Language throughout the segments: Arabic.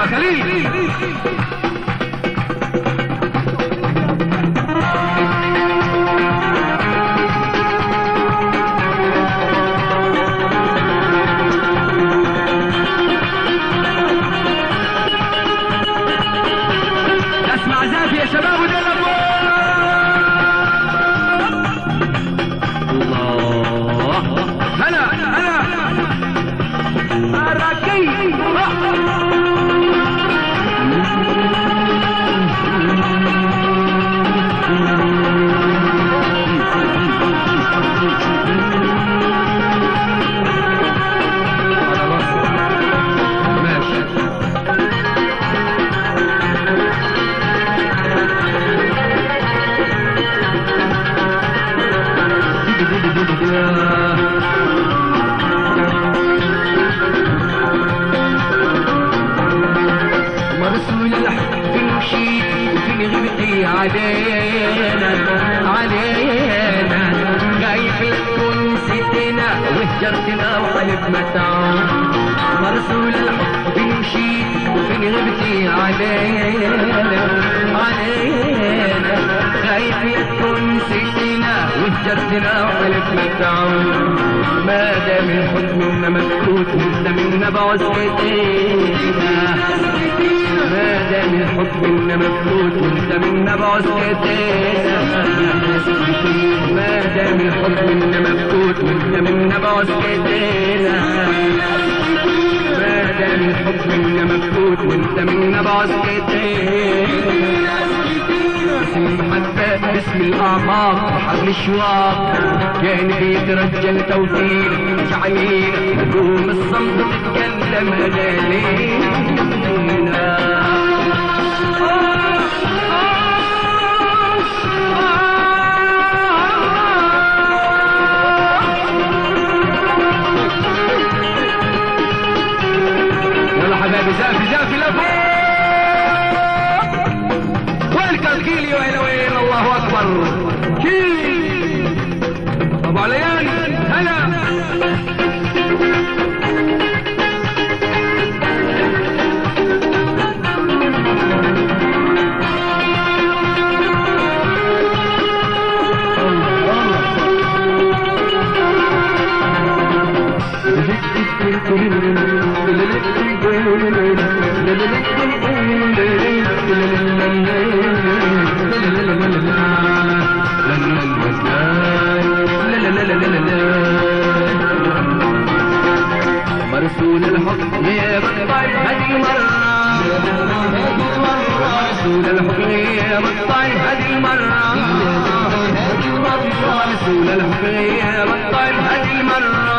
خليل. اسمع زافي يا شباب وده الله. هلا هلا الركي مرسول الحب نشيد وفي غبتي علينا علينا خايف تكون ستنا وهجرتنا وحلف متاع. مرسول الحب نشيد وفي غبتي علينا علينا خايف تكون ستنا وهجرتنا وحلف متاع. ما دام الحب منا مفقود وانت منا بعزتنا. ما دام الحب منا مفقود وانت منا بعزتنا. ما دام الحب منا مفقود وانت منا بعزتنا. ما دام الحب منا مفقود وانت منا بعزتنا. حتى اسم الآفاق وحبل الشواق كان بيترجى التوفيق جعلين نجوم الصمت تتكلم أجالينا. يلا حبايبي زافي زافي لفوق كيلي وين وين. الله اكبر كيلي ابو عليان هلا. مرسول الحب يا بطل هذه المرة. مرسول الحب يا بطل هذه المرة. مرسول الحب يا بطل هذه المرة.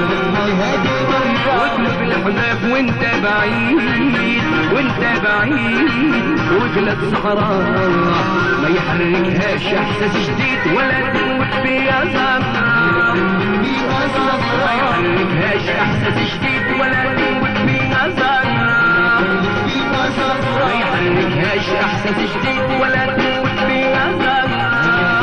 واطلب الحناف وانت بعيد وانت بعيد وفي الصحراء ما يحركهاش احساس جديد ولا تموت فيها زهرة. ما يحركهاش احساس جديد ولا تموت فيها زهرة. ما يحركهاش احساس جديد ولا تموت فيها زهرة.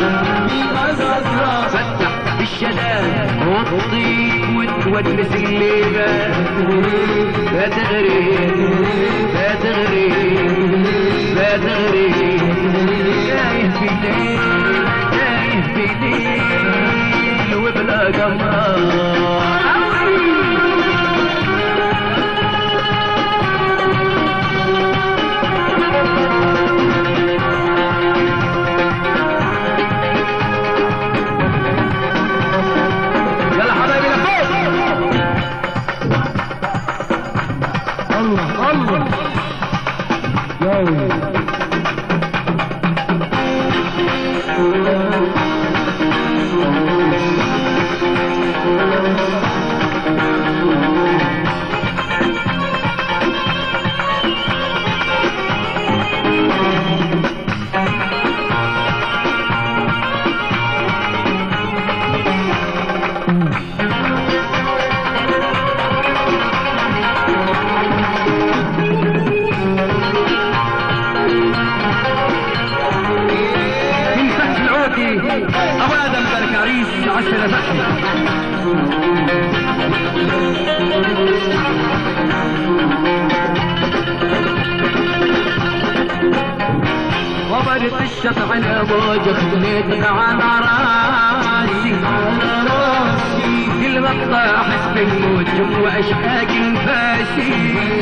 فتح الشلال والطيب وتونس الليلة. لا تغرب لا تغرب لا تغرب. تايه في ليل تايه في ليل وبلا قمر. يلا حبايبي لفوق. الله الله يلا ابو ادم بركاريس 10 فتحي. عبرت الشط على موجة خليتك على راسي كل غطى احس بالموت جوا اشهاق انفاسي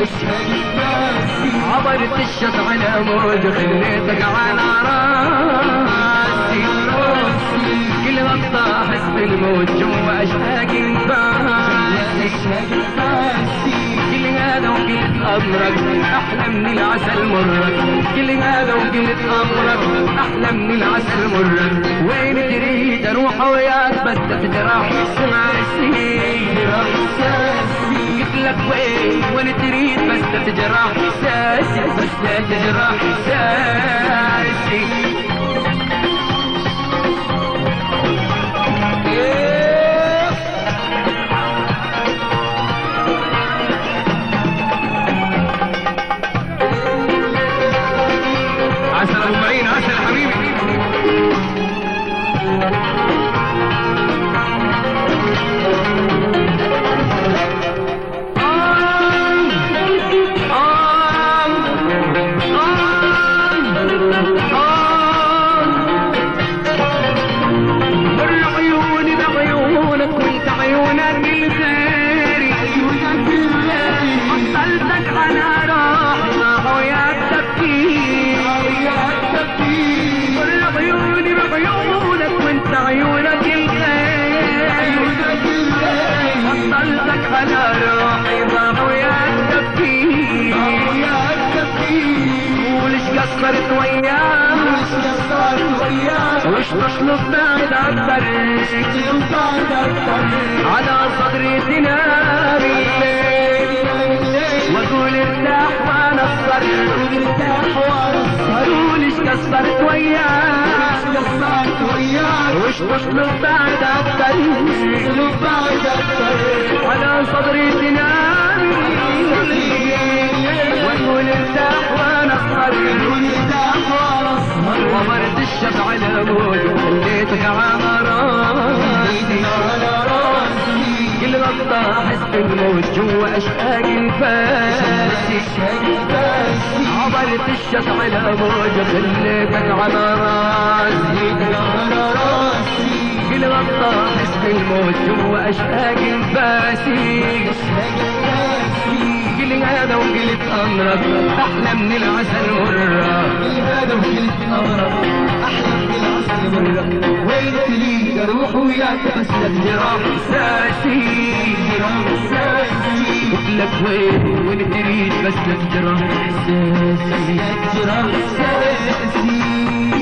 عبرت الشط على موجة خليتك على راسي كل غطى احس بالموت جوا اشهاق انفاسي كل هذا وقلت امرك احلى من العسل مرك كل هذا وقلت امرك احلى من العسل مرك وين تريد اروح وياك بس تجرح احساسي قلت لك وين تريد بس تجرح احساسي بس تجرح احساسي عسل ابو معين عسل حبيبي عيونك الخير وصلتك على روحي ضاع وياك تبكي وليش قصرت وياك وش تطلب بعد اكتر على صدري تنام الليل واقول ارتاح وانا وليش قصرت وياك وش تطلب بعد اكتر على صدري تنام واقول ارتاح وانا اصهر ومرت الشط على موج وخليتك على راسي كل غطى احس بالموت جوا اشهاق انفاسي عبرت الشط على موج خليتك على راسي كل غطى احس بالموت جوا اشهاق انفاسي كل هذا وقلت امرك احلى من العسل مرة كل هذا وقلت امرك احلى من العسل مرة وين تريد اروح وياك بس الجراح احساسي قلت لك وين تريد بس الجراح احساسي